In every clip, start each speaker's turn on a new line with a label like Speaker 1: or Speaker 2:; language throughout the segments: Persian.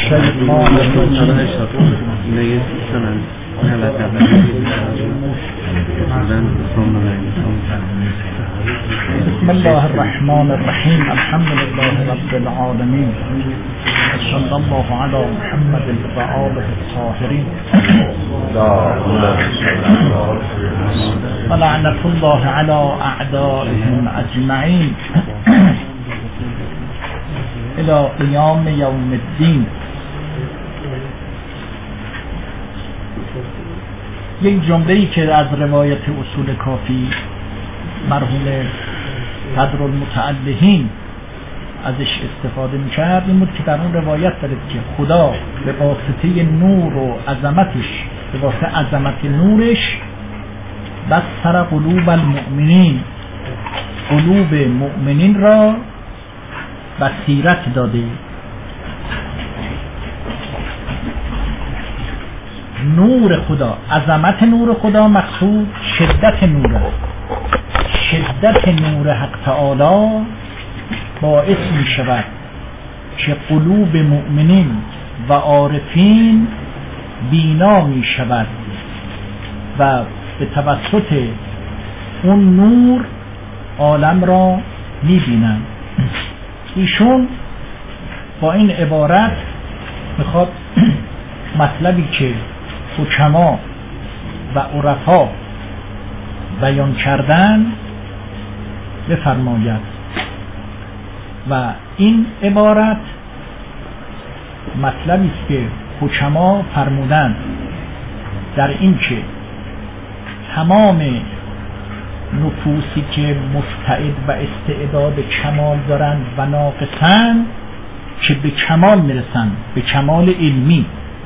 Speaker 1: الشيطان بسم الله الرحمن الرحيم الحمد لله رب العالمين صلى الله على محمد وآله الطاهرين ولعنة الله على أعدائهم أجمعين الى قیام یوم الدین. یک جمله‌ای که از روایت اصول کافی مرحوم صدر المتعلهین ازش استفاده می‌کرد این بود که در اون روایت داره که خدا به واسطه نور و عظمتش، به واسطه عظمت نورش بصر قلوب المؤمنین، قلوب مؤمنین را بصیرت داده. نور خدا، عظمت نور خدا مقصود شدت نوره. شدت نور حق تعالی باعث می شود که قلوب مؤمنین و عارفین بینا می شود و به توسط اون نور عالم را می بینند. ایشون با این عبارت میخواد مطلبی که حکما و عرفا بیان کردن بفرماید و این عبارت مطلبی است که حکما فرمودند در این که تمام نفوسی که مستعد و استعداد کمال دارند و ناقصند که به کمال میرسند، به کمال علمی،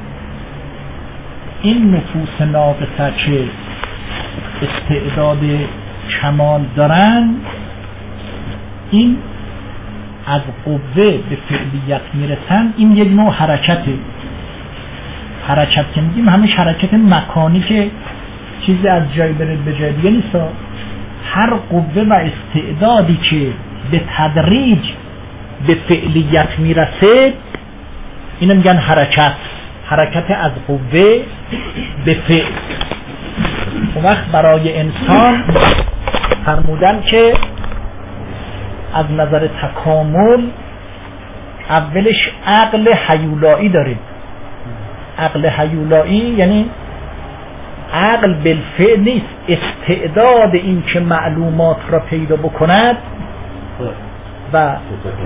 Speaker 1: این نفوس ناقصه که استعداد کمال دارند این از قوه به فعلیت میرسند. این یک نوع حرکته. حرکت که میگیم همش حرکت مکانی که چیزی از جای بره به جای دیگه نیست. هر قوه و استعدادی که به تدریج به فعلیت میرسه اینو میگن حرکت. حرکت از قوه به فعل. اون وقت برای انسان فرمودن که از نظر تکامل اولش عقل هیولایی داره. عقل هیولایی یعنی عقل بالفعل نیست، استعداد این که معلومات را پیدا بکند و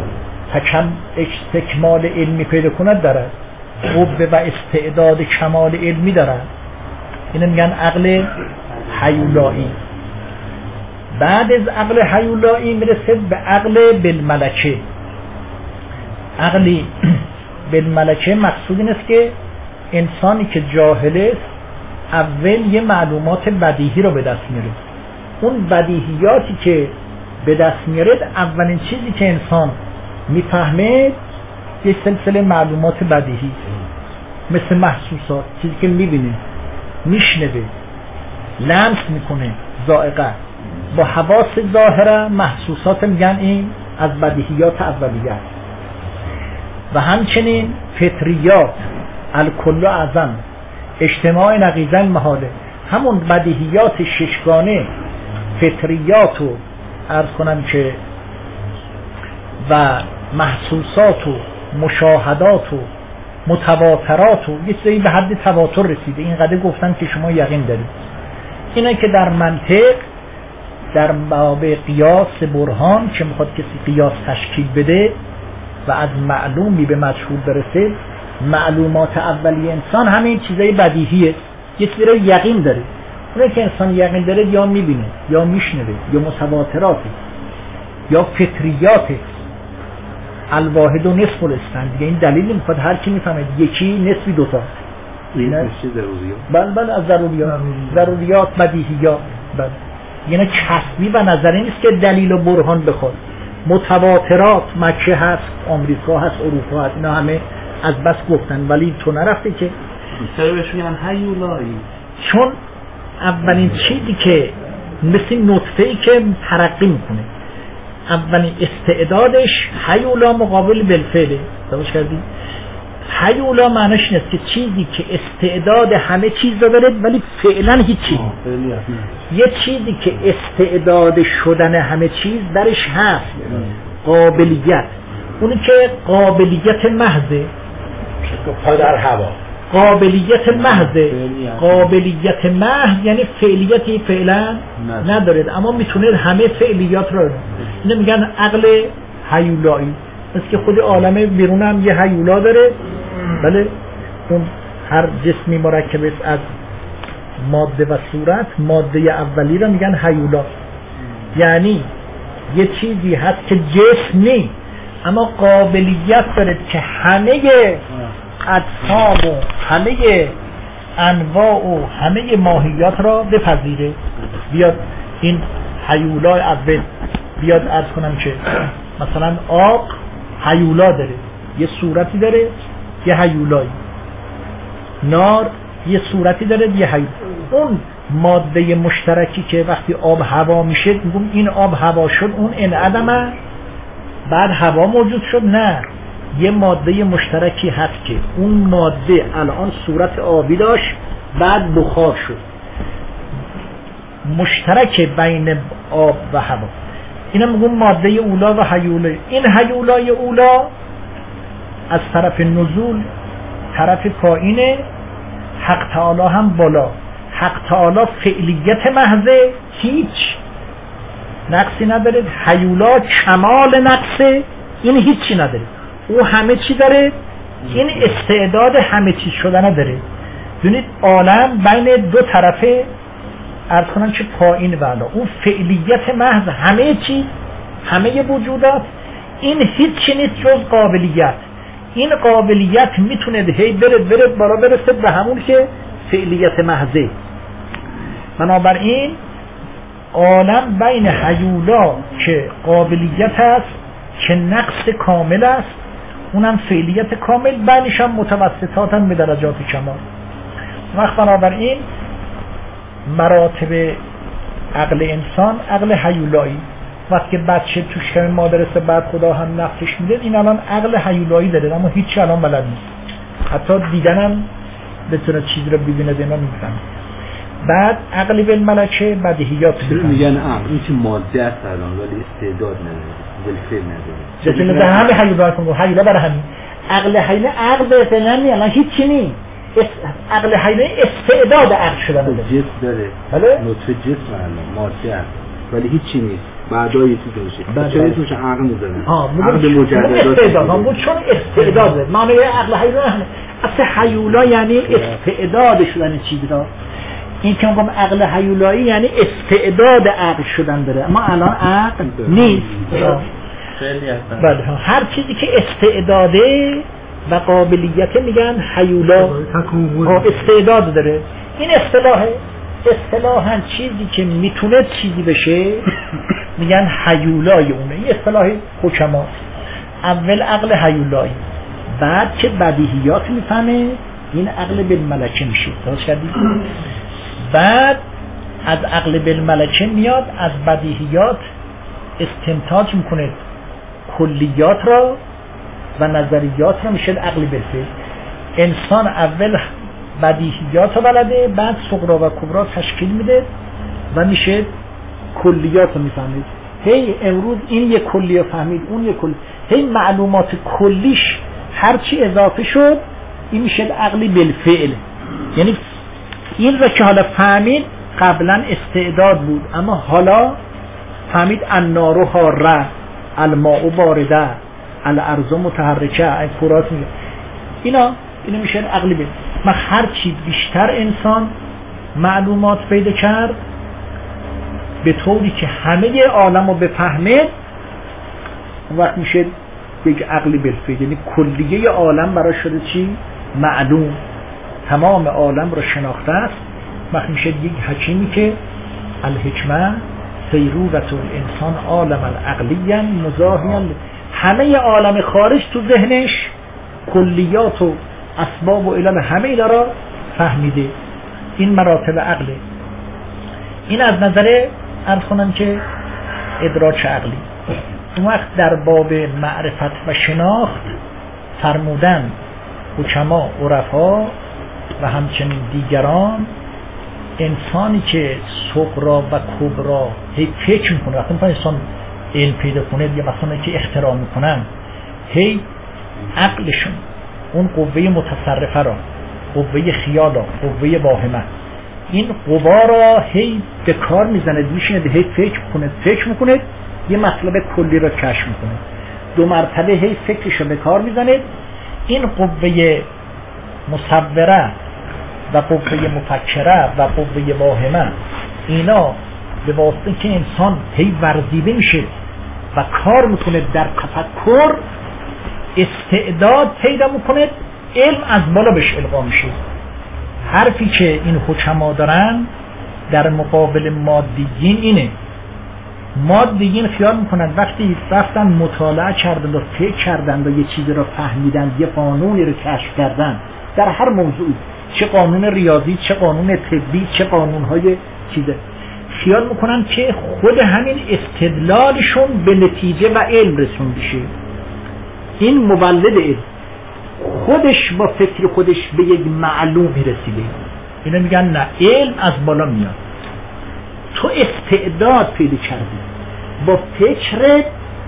Speaker 1: استکمال علمی پیدا کند دارد. قوه و استعداد کمال علمی دارد. اینو میگن عقل هیولایی. بعد از عقل هیولایی میرسه به عقل بالملکه. عقلی بالملکه مقصود این است که انسانی که جاهل است اول یه معلومات بدیهی رو به دست میاره. اون بدیهیاتی که به دست میاره اولین چیزی که انسان میفهمه یه سلسله معلومات بدیهی مثل محسوسات، چیزی که میبینه، میشنوه، لمس میکنه، ذائقه. با حواس ظاهره محسوسات میگن این از بدیهیات اولیه. و همچنین فطریات الکل اعظم اجتماع نقیضاً محاله. همون بدیهیات ششگانه فطریات رو عرض کنم که و محسوسات و مشاهدات و متواترات و یه چیزی به حد تواتر رسیده. اینقدر گفتن که شما یقین دارید. اینه که در منطق در باب قیاس برهان که میخواد کسی قیاس تشکیل بده و از معلومی به مجهول برسه، معلومات اولیه انسان همین چیزای بدیهیه. یه چیزی رو یقین داره. اونه که انسان یقین داره یا میبینه یا میشنوه یا متواتراته یا فطریاته. الواحد و نصف الاسنان دیگه. این دلیل میخواد هر کی میفهمه یکی نصفی دوتا. این چه ضروریات؟ بله از ضروریات بدیهیات. بله یعنی کسبی و نظری نیست که دلیل و برهان بخواد. متواترات مکه هست، آمریکا هست، اروپا هست، اینا همه از بس گفتن ولی تو نرفته که
Speaker 2: چرا بهش میگن هیولایی؟
Speaker 1: چون اولین چیزی که مثل نطفه‌ای که ترقی میکنه اولین استعدادش هیولا مقابل بالفعله. درست کردی؟ هیولا معنیش نیست که چیزی که استعداد همه چیز رو داره ولی فعلا هیچی. یه چیزی که استعداد شدن همه چیز درش هست، قابلیت. اونی که قابلیت محضه،
Speaker 3: پا در هوا،
Speaker 1: قابلیت محضه. قابلیت محض یعنی فعلیتی فعلا نداره اما میتونه همه فعلیات رو. اینو میگن عقل هیولایی. مثل که خود عالم بیرون هم یه هیولا داره. بله، اون هر جسمی مرکب است از ماده و صورت. ماده اولی رو میگن هیولا، یعنی یه چیزی هست که جسم نیست اما قابلیت داره که همه اجسام و همه انواع و همه ماهیات را بپذیره. بیاد این هیولا اول بیاد عرض کنم که مثلا آب هیولا داره، یه صورتی داره، یه هیولایی. نار یه صورتی داره، یه هیولا. اون ماده مشترکی که وقتی آب هوا میشه میگم این آب هوا شد، اون انعدمه بعد هوا موجود شد. نه، یه ماده مشترکی هست که اون ماده الان صورت آبی داشت بعد بخار شد، مشترک بین آب و هوا. اینا میگم ماده اولا و هیولا. این هیولای اولا از طرف نزول طرف پایینه، حق تعالی هم بالا. حق تعالی فعلیت محضه، هیچ نقصی نداره. هیولا کمال نقصه، این هیچی نداره. او همه چی داره، این استعداد همه چی شدن داره. دونید عالم بین دو طرفه عرض کنن که پایین و بالا. اون فعلیت محض همه چی، همه وجودات، این هیچی نیست جز قابلیت. این قابلیت میتونه هی بره بالا برسه به همون که فعلیت محضه. بنابراین عالم بین هیولا که قابلیت است که نقص کامل است، اونم فعلیت کامل، بینش هم متوسطات هم به درجات کمال. وقت بنابراین مراتب عقل انسان عقل هیولایی. وقتی بچه توش کمی مادرسه بعد خدا هم نفسش میده، این الان عقل هیولایی داره اما هیچی الان بلد نیست. حتی دیدنم بتونه چیزی رو ببینه دینا نمیفهمه. بعد عقل بالملکه بدیهیات
Speaker 3: میگن عقل این که ماده است الان ولی استعداد نداره، بالفعل نداره.
Speaker 1: مثل همه هیولا کنه. هیولا برای همین عقل هیولا عقل به نمی الان هیچی نیست. عقل هیولا استعداد عقل شدن داره.
Speaker 3: جسم داره.
Speaker 1: بله؟
Speaker 3: نطفه جسم الان ماده است ولی هیچی نیست. بعدا یه چیزی میشه. چرا اسمش عقل میذارن؟ عقل مجردات.
Speaker 1: استعداد. چون استعداده. معنی عقل هیولا همه. اصل هیولا یعنی استعداد شدن چیزی را. این که میگم عقل هیولایی یعنی استعداد عقل شدن داره اما الان عقل نیست. بله، هر چیزی که استعداده و قابلیت میگن هیولا، استعداد داره. این اصطلاحاً چیزی که میتونه چیزی بشه میگن هیولای اونه. این اصطلاح حکما. اول عقل هیولایی، بعد که بدیهیات میفهمه این عقل بالملکه میشه. درست کردید؟ بعد از عقل بالملکه میاد از بدیهیات استنتاج میکنه کلیات را و نظریات را، میشه عقل بالفعل. انسان اول بدیهیات رو بلده، بعد صغرا و کبرا تشکیل میده و میشه کلیات رو میفهمید. هی امروز این یک کلیه فهمید، اون یک کلیه، هی معلومات کلیش هرچی اضافه شد این میشه عقل بالفعل. یعنی این را که حالا فهمید قبلا استعداد بود اما حالا فهمید النار حاره، الماء بارده، الارض متحرکه، فرات میگه. اینو میشه عقل بالفعل. ما هر چی بیشتر انسان معلومات پیدا کرد به طوری که همه عالم رو بفهمه، اون وقت میشه یک عقل بالفعل. یعنی کلیه عالم برای شده چی؟ معلوم. تمام عالم رو شناخته است. وقت میشه یک حکیمی که الحکمه سیرورة الانسان عالم العقلیا مزاحیا، همه عالم خارج تو ذهنش کلیات و اسباب و علل همه داره فهمیده. این مراتب عقله. این از نظر عرض کنم که ادراک عقلی. اون وقت در باب معرفت و شناخت فرمودن حکما، عرفا و همچنین دیگران انسانی که صغرا و کبرا هی فکر میکنه، وقتی میخواد انسان علم پیدا کنه یا مثلا که اختراع میکنن، هی عقلشون اون قوه متصرفه را، قوه خیال را، قوه واهمه، این قوا را هی به کار میزنه، میشینه هی فکر میکنه یه مطلب کلی را کشف میکنه، 2 مرتبه هی فکرش رو به کار میزنه. این قوه مصوره و قوه مفکره و قوه واهمه، اینا به واسطه که انسان هی ورزیده میشه و کار میکنه در تفکر، استعداد پیدا میکنه، علم از بالا بهش القا میشه. حرفی که این حکما دارن در مقابل مادیین اینه، مادیین خیال میکنن وقتی رفتن مطالعه کردن و فکر کردن و یه چیزی رو فهمیدن، یه قانونی رو کشف کردن در هر موضوعی، چه قانون ریاضی، چه قانون طبی، چه قانونهای چیزه، خیال میکنن که خود همین استدلالشون به نتیجه و علم رسون بشه. این مولد علم، خودش با فکر خودش به یک معلومی رسیده. اینا میگن نه، علم از بالا میاد، تو استعداد پیدا کردی، با فکر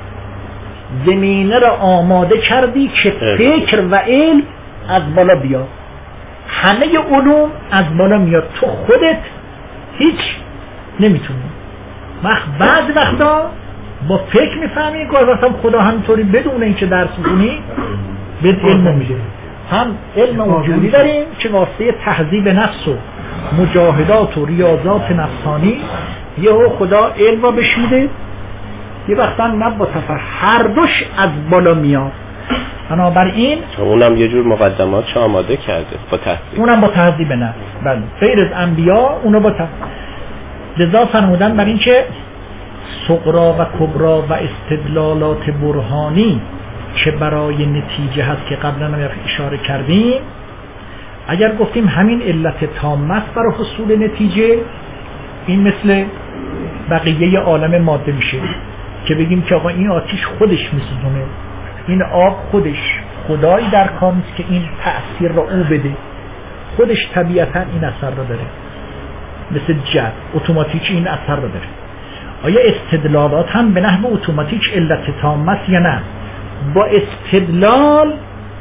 Speaker 1: زمینه را آماده کردی که فکر و علم از بالا بیاد. همه علوم از بالا میاد، تو خودت هیچ نمیتونی. بعض وقتا با فکر میفهمی که اصلا خدا همینطوری بدون اینکه درس بخونی به علم میده. هم علم وجودی داریم که واسطه تهذیب نفس و مجاهدات و ریاضات نفسانی یهو خدا علم را بهش میده، یه وقتا نه با هر دوش از بالا میاد. بنابراین
Speaker 4: اونم یه جور مقدمات آماده کرده با تهذیب،
Speaker 3: اونم با تهذیب نفس. بله، غیر از انبیا اونو با لذا فرمودن بر این که صغرا و کبرا و استدلالات برهانی که برای نتیجه هست که قبلا هم اشاره کردیم، اگر گفتیم همین علت تامه است برای حصول نتیجه، این مثل بقیه عالم ماده میشه که بگیم که آقا این آتیش خودش میسوزونه، این آب خودش، خدایی در کار نیست که این تأثیر را او بده، خودش طبیعتا این اثر را داره، مثل جد اتوماتیک این اثر را داره. آیا استدلالات هم به نحو اتوماتیک علت تامه است یا نه؟ با استدلال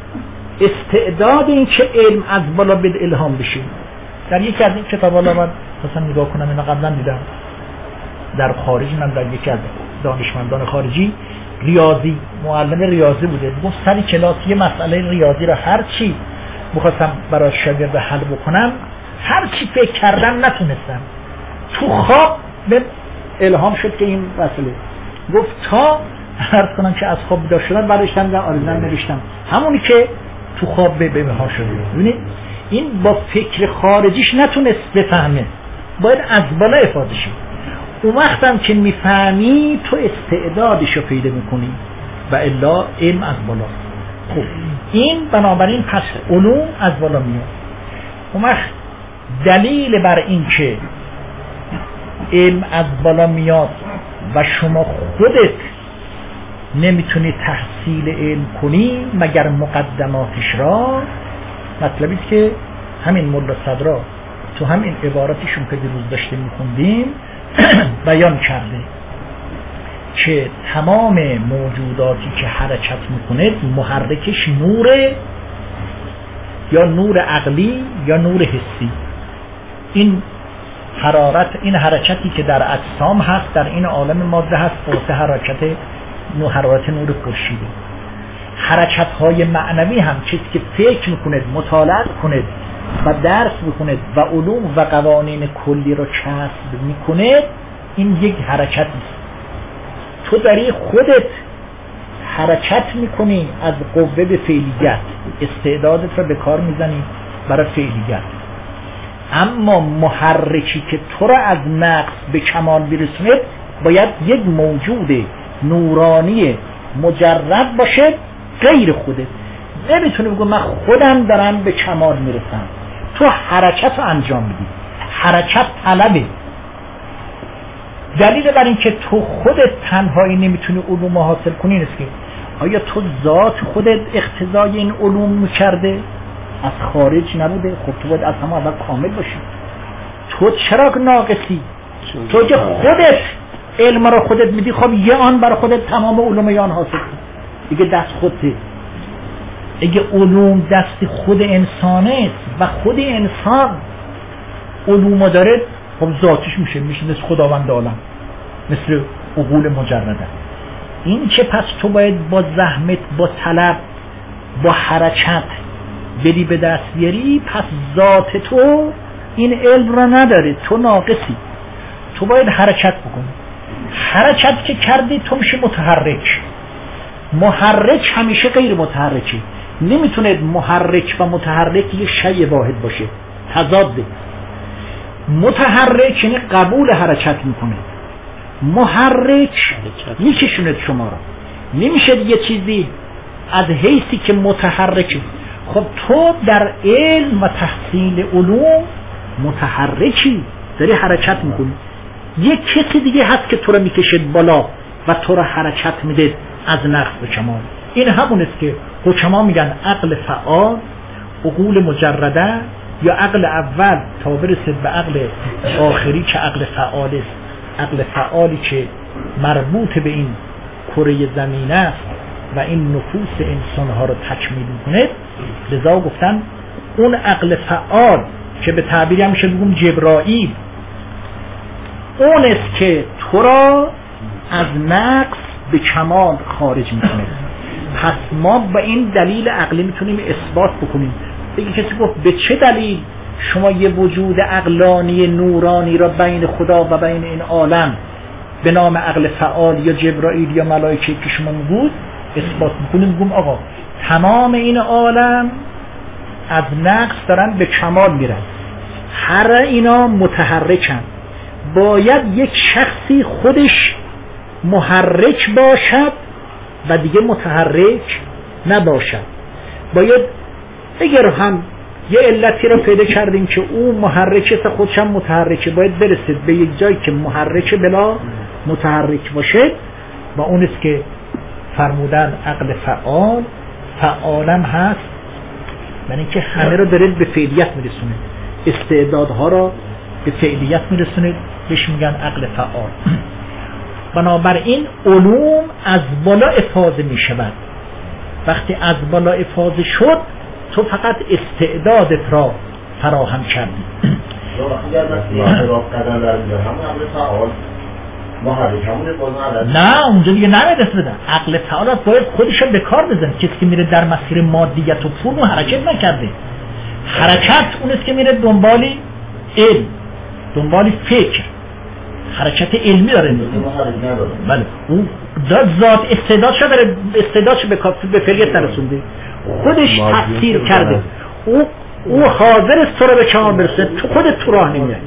Speaker 3: استعداد این که علم از بالا به الهام بشه. در یکی از این کتابا من مثلا نگاه کنم، اینا قبلا دیدم در خارج، من در یکی از دانشمندان خارجی ریاضی، معلم ریاضی بوده، گفت سری کلاس یه مسئله ریاضی را هر چی می‌خواستم برای شاگرد حل بکنم، هر چی فکر کردم نتونستم، تو خواب به الهام شد که این مسئله، گفت تا عرض کنم که از خواب بیدار شدم برداشتم در آرزو نوشتم همونی که تو خواب به ها شده. ببینید این با فکر خارجیش نتونست بفهمه، باید از بالا افاده شد. اون وقت هم که میفهمی تو استعدادشو پیدا میکنی و الا علم از بالا. خب این بنابراین پس علوم از بالا میاد. اون وقت دلیل بر این که علم از بالا میاد و شما خودت نمیتونی تحصیل علم کنی مگر مقدماتش را، مطلبی است که همین ملا صدرا تو همین عباراتشون که دیروز داشتیم میخوندیم بیان کرده که تمام موجوداتی که حرکت میکنه محرکش نوره، یا نور عقلی یا نور حسی. این حرارت، این حرکتی که در اجسام هست در این عالم ماده هست واسه حرارت نور خورشیده. حرکت های معنوی هم چیزی که فکر میکنه، مطالعه کنه و درس میکنه و علوم و قوانین کلی رو کسب میکنه، این یک حرکت است. تو داری خودت حرکت میکنی از قوه به فعلیت، استعدادت رو به کار میزنی برای فعلیت. اما محرکی که تو را از نقص به کمال برسونه باید یک موجود نورانی مجرد باشه غیر خودت. نمیتونی بگو من خودم دارم به کمال میرسم، تو حرکت رو انجام میدی، حرکت طلبه. دلیل بر این که تو خودت تنهایی نمیتونی علوم حاصل کنی نیست که آیا تو ذات خودت اقتضای این علوم میکرده؟
Speaker 1: از خارج نبوده. خب تو باید از همه اول کامل باشی. تو چرا ناقصی؟ تو که خودت علم را خودت میدی، خب یه آن برای خودت تمام علوم یان حاصل کن دیگه، دست خودته. اگه علوم دست خود انسانه و خود انسان علوم داره، خب ذاتش میشه مثل خداوند عالم، مثل عقول مجرده. این که پس تو باید با زحمت، با طلب، با حرکت بری به دست بیاری، پس ذات تو این علم را نداره، تو ناقصی. تو باید حرکت بکنی. حرکت که کردی تو میشه متحرک. محرک همیشه غیر متحرکی. نمیتونه محرک و متحرک یه شیء واحد باشه، تضاده. متحرک یعنی قبول حرکت میکنه، محرک میکشونه شما را. نمیشه یه چیزی از حیثی که متحرکه. خب تو در علم و تحصیل علوم متحرکی، داری حرکت میکنی. یک کسی دیگه هست که تو را میکشد بالا و تو را حرکت میده از نقص به کمال. این همون است که حکما میگن عقل فعال، عقول مجرده، یا عقل اول تا برسد به عقل آخری که عقل فعال است. عقل فعالی که مربوط به این کره زمین است و این نفوس انسانها رو تکمیل میکنه. لذا گفتن اون عقل فعال که به تعبیری هم میشه بگم جبرائیل، اون است که تو را از نقص به کمال خارج میکنه. پس ما با این دلیل عقلی میتونیم اثبات بکنیم. بگی کسی گفت به چه دلیل شما یه وجود عقلانی نورانی را بین خدا و بین این عالم به نام عقل فعال یا جبرائیل یا ملائکه که شما میگوید اثبات میکنیم؟ میگم آقا تمام این عالم از نقص دارن به کمال میرن، هر اینا متحرکن. باید یک شخصی خودش محرک باشد و دیگه متحرک نباشد. باید اگر هم یه علتی را پیدا کردیم که او محرکه خودش هم متحرکه، باید برسید به یک جایی که محرک بلا متحرک باشه و اون است که فرمودن عقل فعال. فعالم هست یعنی که همه را داره به فعلیت میرسونه، استعدادها را به فعلیت میرسونه، بهش میگن عقل فعال. بنابراین علوم از بالا افاضه میشود. وقتی از بالا افاضه شد تو فقط استعدادت را فراهم کردی. نه اونجا دیگه نمیدست بدن. عقل فعالت باید خودش به کار بزن. کسی که میره در مسیر مادیت و فرم حرکت نکرده. حرکت اون است که میره دنبالی علم، دنبالی فکر، حرکت علمی داره. بله اون ذات استعدادش داره، استعدادش به فعلیت نرسونده، خودش تفسیر کرده. او حاضر است تو رو به کمال برسه، تو خودت تو راه نمیای.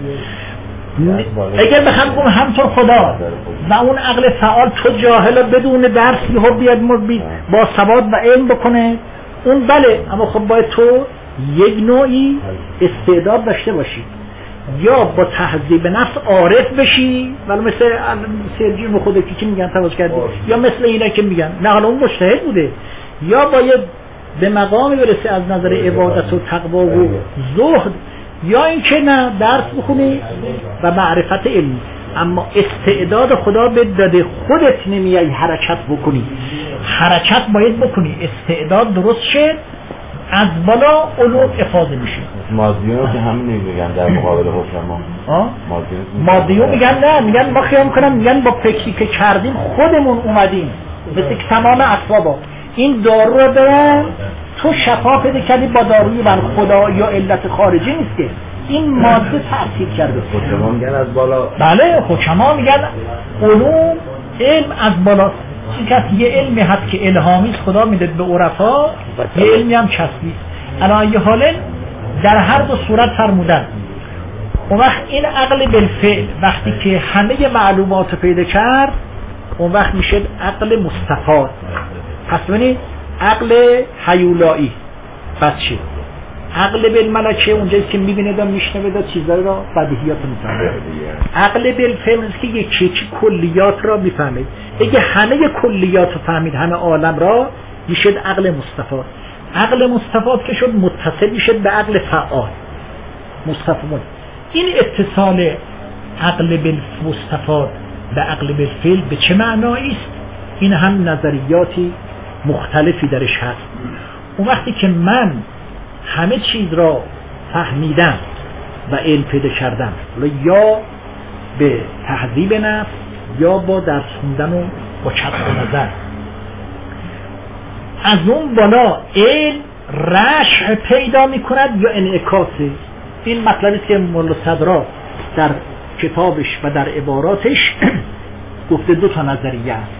Speaker 1: اگر بخوام بگم همطور خدا و اون عقل فعال تو جاهل بدون درسی ها بیاد با سواد و علم بکنه، اون بله، اما خب باید تو یک نوعی استعداد داشته باشی، یا با تهذیب نفس عارف بشی، ولی مثل سرجیم خودکی که میگن تواز کردی، یا مثل اینا که میگن نه حالا اون مجتهد بوده، یا باید به مقامی برسه از نظر عبادت و تقوا و زهد، یا این که نه درس بخونی و معرفت علمی. اما استعداد خدا به داده، خودت نمیای حرکت بکنی. حرکت باید بکنی، استعداد درست شد، از بالا علوم افاضه میشه.
Speaker 5: مادیون که همین میگن در مقابل حکما.
Speaker 1: مادیون میگن نه، میگن ما خیال میکنم، میگن با فکری که کردیم خودمون اومدیم، مثل که تمام اسبابا این دارو رو دارن، تو شفا پیدا کردی با داروی بر خدا یا علت خارجی نیست که این ماده تأثیر کرده.
Speaker 5: حکما میگن از بالا.
Speaker 1: بله حکما میگن علوم علم از بالا. یه علمی هست که الهامی خدا میده به عرفا، یه علمی هم کسبی. الان یه حاله در هر دو صورت فرمودن. اون وقت این عقل بالفعل وقتی که همه معلومات پیدا کرد، اون وقت میشه عقل مستفاد. پس ببینید عقل هیولایی بچه، عقل بالملکه اونجایی که میبینه دا میشنوه دا چیزایی را بدیهیات میفهمه. عقل بالفعل که یکی کلیات را میفهمه. اگه همه کلیات رو فهمید، همه عالم را، میشه عقل مستفاد.
Speaker 3: عقل مستفاد که شد متصل میشه به عقل فعال مستفاد. این اتصال عقل بالمستفاد به عقل بالفعل به چه معنایی است؟ این هم نظریاتی مختلفی درش هست. اون وقتی که من همه چیز را فهمیدم و علم پیدا کردم، یا به تهذیب نفس یا با درس خوندن و با چسب نظر، از اون بالا علم رشح پیدا می کند یا انعکاسه. این مطلبی که مولا صدرا در کتابش و در عباراتش گفته دو تا نظریه است.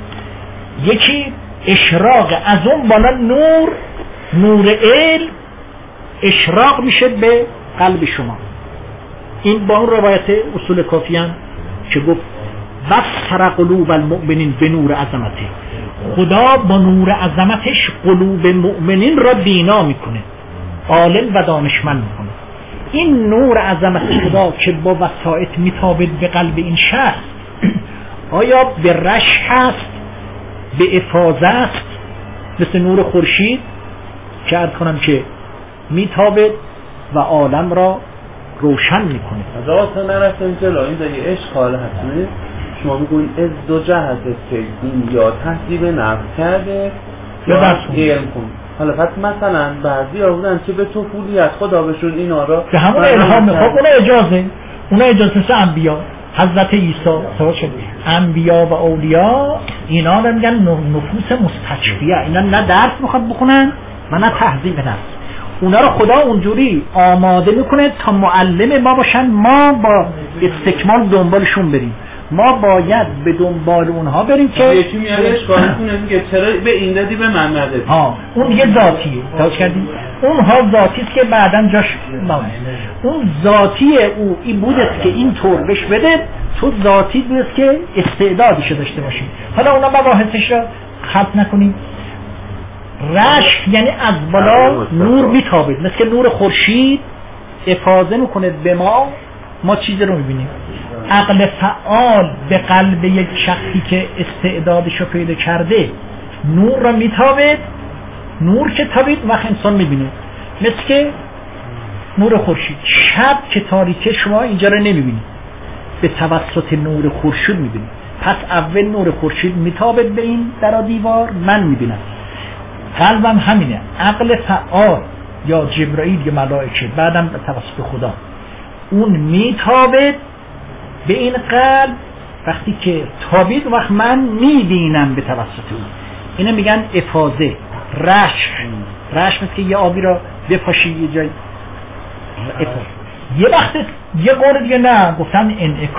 Speaker 3: یکی اشراق، از اون بالا نور علم اشراق میشه به قلب شما. این با اون روایت اصول کافی هم که گفت بصر قلوب المؤمنین به نور عظمته، خدا با نور عظمتش قلوب مؤمنین را بینا میکنه، عالم و دانشمند میکنه. این نور عظمت خدا که با وسائط میتابد به قلب این شخص، آیا به رشح هست، به افاضه است، مثل نور خورشید که عرض کنم که میتابد و عالم را روشن میکنه؟
Speaker 2: از آسان نرفتیم جلو. این دیگه عشق حاله هستونه. شما میگوین از دو جهت که این یا تهذیب نفس کرده یا علم کن. حالا پس مثلا بعضی ها بودن که به طفولیت خدا بشون اینا را
Speaker 3: به همون الهام میخواد، اونا اجازه مثل انبیا، حضرت عیسی سوال شد انبیا و اولیاء اینا رو میگن نفوس مستشفیه، اینا نه درس میخواد بخونن و نه تهذیب نفس. اونا رو خدا اونجوری آماده میکنه تا معلم ما باشن، ما با استکمال دنبالشون بریم. ما باید به دنبال اونها بریم که
Speaker 2: یکی میاد اشکال کنه میگه چرا به این دادی به من ندادی.
Speaker 3: اون یه ذاتیه توجه کردی؟ اونها ذاتی است که بعداً جاش اون ذاتی او این بوده که این طور بهش بده، تو ذاتی بوده که استعدادش داشته باشی. حالا اونا مباحثش را خلط نکنیم. رشح یعنی از بالا نور میتابد، مثل که نور خورشید افاضه میکنه به ما چیزی رو میبینیم. عقل فعال به قلب یک شخصی که استعدادش رو پیدا کرده نور را میتابد. نور که تابید وقت انسان میبینه، مثل که نور خورشید. شب که تاریکه شما اینجا رو نمیبینید، به توسط نور خورشید میبینید. پس اول نور خورشید میتابد به این در دیوار، من میبینم. قلبم همینه. عقل فعال یا جبرائیل یا ملائکه بعدم به توسط خدا اون میتابد به این قلب. وقتی که تابید وقت من میبینم به توسط اون. اینه میگن افاضه. رشح مثل که یه آبی را بپاشی یه جای یه وقت یه قول دیگه نه گفتن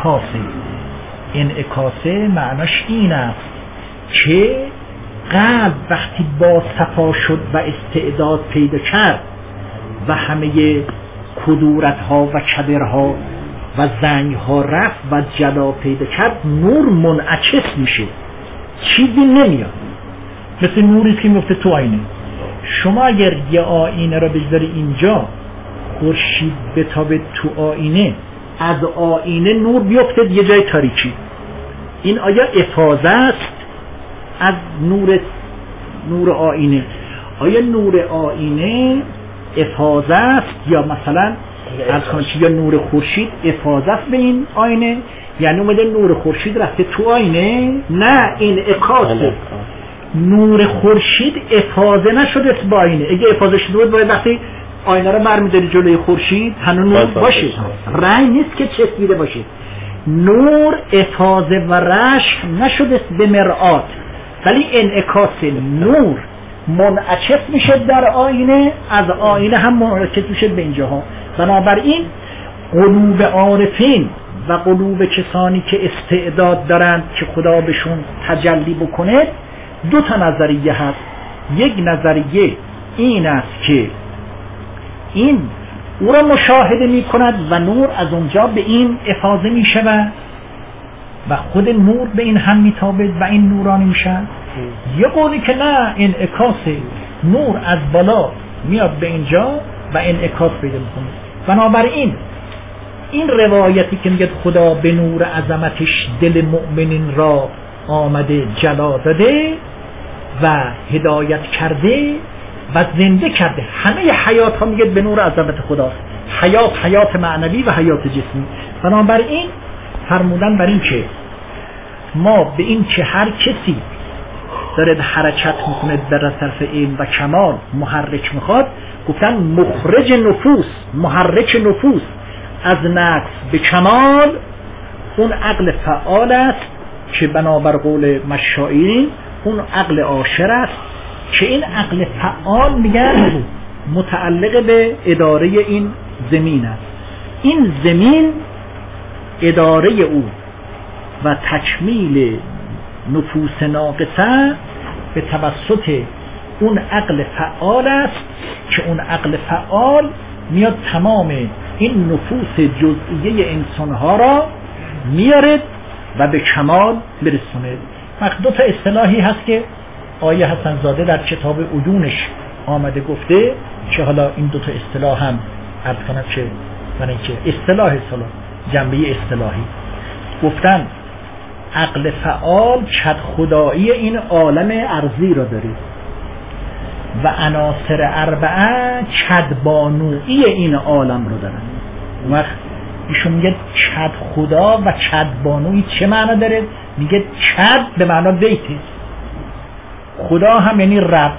Speaker 3: انعکاسه معناش این است که قلب وقتی با صفا شد و استعداد پیدا کرد و همه کدورت ها و کدرها و زنگ ها رفت و جلا پیدا کرد، نور منعکس میشه، چیزی نمیاد. مثل نوری که میفته تو آینه. شما اگر یه آینه را بذاری اینجا، خورشید بتابه تو آینه، از آینه نور بیفته یه جای تاریکی، این آیا افاضه است از نور آینه؟ آیا نور آینه افاضه است یا مثلا از کنچی یا نور خورشید افاضه است به این آینه؟ یعنی اومده نور خورشید رفته تو آینه؟ نه، این انعکاسه. نور خورشید افاضه نشده با آینه. اگه افاضه شده بود باید وقتی آینه رو برمی‌داری جلوی خورشید هنوز نور باشه، رنگ نیست که چسبیده باشه. نور افاضه و رشح نشده به مرآت، ولی انعکاس نور منعکس میشه در آینه، از آینه هم منعکس میشه به اینجاها. بنابراین قلوب عارفین و قلوب کسانی که استعداد دارند که خدا بهشون تجلی بکنه، دو تا نظریه هست. یک نظریه این است که این او را مشاهده می کند و نور از اونجا به این افاضه می شود و خود نور به این هم می تابد و این نورانی می شود. یه قولی که نه، انعکاس نور از بالا میاد به اینجا و انعکاس پیدا می کنه. بنابراین این روایتی که میگه خدا به نور عظمتش دل مؤمنین را آمده جلا داده و هدایت کرده و زنده کرده. همه حیات ها میگه به نور عظمت خداست. حیات معنوی و حیات جسمی. بنابراین فرمودن بر این که ما به این که هر کسی داره حرکت میکنه در طرف علم و کمال محرک میخواد، گفتن محرک نفوس از نقص به کمال اون عقل فعال است که بنابر قول مشایعین اون عقل عاشر است که این عقل فعال میگن متعلق به اداره این زمین است. این زمین اداره او و تکمیل نفوس ناقصه به توسط اون عقل فعال است که اون عقل فعال میاد تمام این نفوس جزئیه انسانها را میارد و به کمال برسونه. دو تا اصطلاحی هست که آیه حسن زاده در کتاب عیونش آمده گفته که حالا این دو تا اصطلاح هم عرض کنم که برای اینکه اصطلاح جنبه اصطلاحی گفتن عقل فعال چد خدایی این عالم ارضی را داره و عناصر اربعه چدبانویی این عالم رو دارن. اون وقت ایشون میگه چد خدا و چدبانویی چه معنا داره؟ میگه چد به معنا بیته، خدا هم یعنی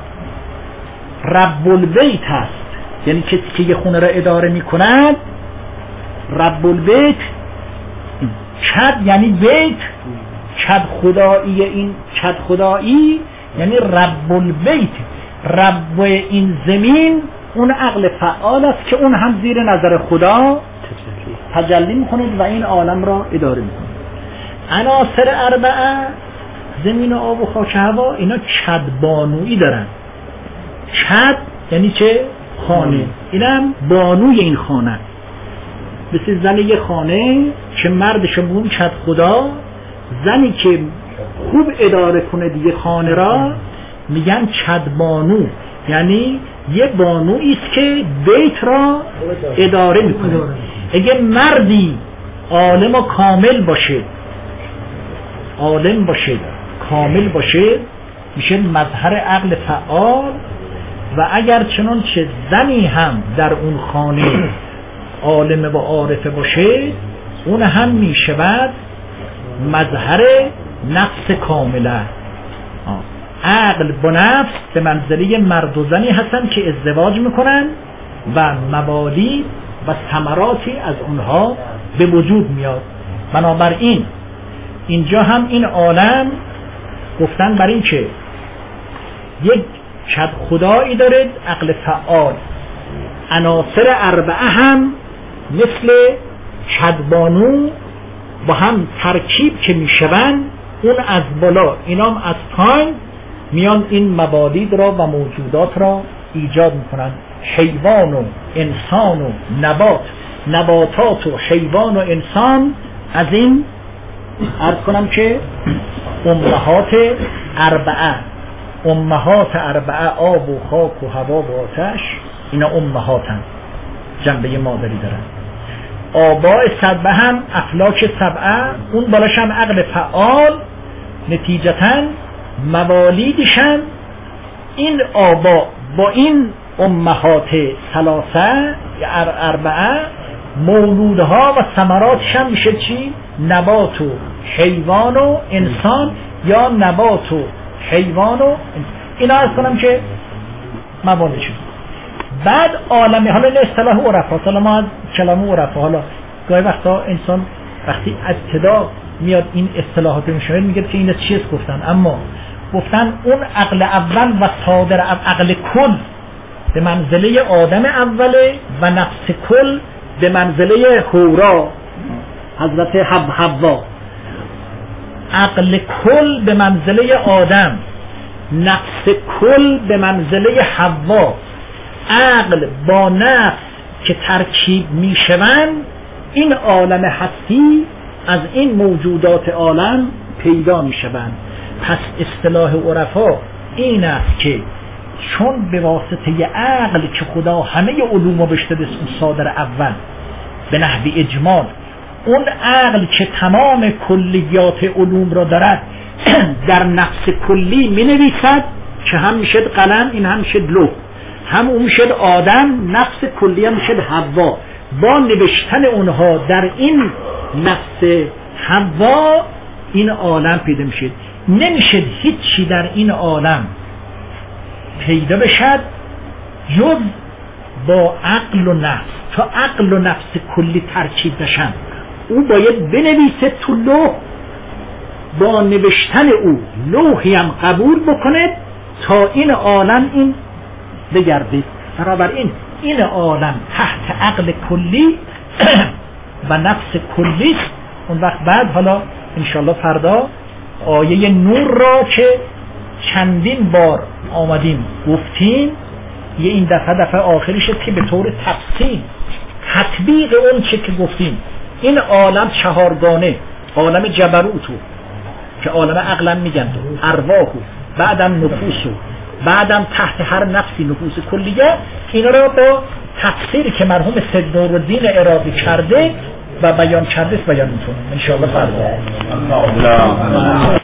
Speaker 3: رب البیت هست، یعنی کسی که یه خونه را اداره میکند رب البیت. چد یعنی بیت، چد خدایی، این چد خدایی یعنی رب البیت، رب این زمین اون عقل فعال است که اون هم زیر نظر خدا تجلی میکنه و این عالم را اداره میکنه. عناصر اربعه زمین و آب و خاک هوا اینا چدبانویی دارن. چد یعنی چه؟ خانه. اینم بانوی این خانه، مثل زن یه خانه که مردش بون چد خدا، زنی که خوب اداره کنه دیگه خانه را میگن چدبانو، یعنی یه بانویی است که بیت را اداره میکنه. اگه مردی عالم و کامل باشه، عالم باشه کامل باشه، میشه مظهر عقل فعال. و اگر چنانچه زنی هم در اون خانه عالم و عارفه باشه، اون هم میشود مظهر نفس کامله. عقل با نفس به منزله مرد و زنی هستن که ازدواج میکنن و مبادی و ثمراتی از اونها به وجود میاد. بنابراین اینجا هم این عالم گفتن بر این که یک چد خدایی داره عقل فعال، عناصر اربعه هم مثل چدبانو با هم ترکیب که میشون، اون از بالا اینام از پایین میان این مبادی را و موجودات را ایجاد میکنن. حیوان و انسان و نباتات و حیوان و انسان از این عرض کنم که امهات اربعه آب و خاک و هوا و آتش، اینا امهاتن، جنبه مادری دارن. آباء سبعه هم افلاک سبعه، اون بالاش هم عقل فعال، نتیجتاً موالیدشن این آبا با این امهات ثلاثه یا اربعه، مولودها و ثمراتش هم میشه چی؟ نبات و حیوان و انسان، یا نبات و حیوان و اینا از کنم که موالدشون. بعد عالمی، حالا این اصطلاح عرفا، حالا ما از کلام عرفا، حالا گاهی وقتا انسان وقتی ابتدا میاد این اصطلاحات میشه میگه که اینا چیز گفتن، اما گفتن اون عقل اول و صادر عقل کل به منزله آدم اوله و نفس کل به منزله حورا حضرت حوا. عقل کل به منزله آدم، نفس کل به منزله حوا. عقل با نفس که ترکیب میشوند، این عالم هستی از این موجودات عالم پیدا میشوند. پس اصطلاح عرفا این است که چون به واسطه عقل که خدا همه علوم بهش داده صادر اول به نحو اجمال، اون عقل که تمام کلیات علوم را دارد در نفس کلی می نویسد که هم میشه قلم، این هم میشه لوح. هم اون میشد آدم، نفس کلی هم میشد حوا. با نوشتن اونها در این نفس حوا این عالم پیدا میشد. نمیشد هیچی در این عالم پیدا بشد جز با عقل و نفس. تا عقل و نفس کلی ترکیب بشن او باید بنویسه تو لوح، با نوشتن او لوحی هم قبول بکنه تا این عالم این بگرده. بنابراین این عالم تحت عقل کلی و نفس کلی. اون وقت بعد حالا انشالله فردا آیه نور را که چندین بار آمدیم گفتیم، یه این دفعه آخریش که به طور تفصیل تطبیق اون چه که گفتیم. این عالم چهارگانه، عالم جبروتو که عالم عقلم میگن، ارواحو، بعدم نفوسو، بعدم تحت هر نفسی نفوس کلیه. اینا را با تفسیری که مرحوم سید نورالدین عراقی کرده و بیان کرده بیان میتونیم انشاءالله فردا.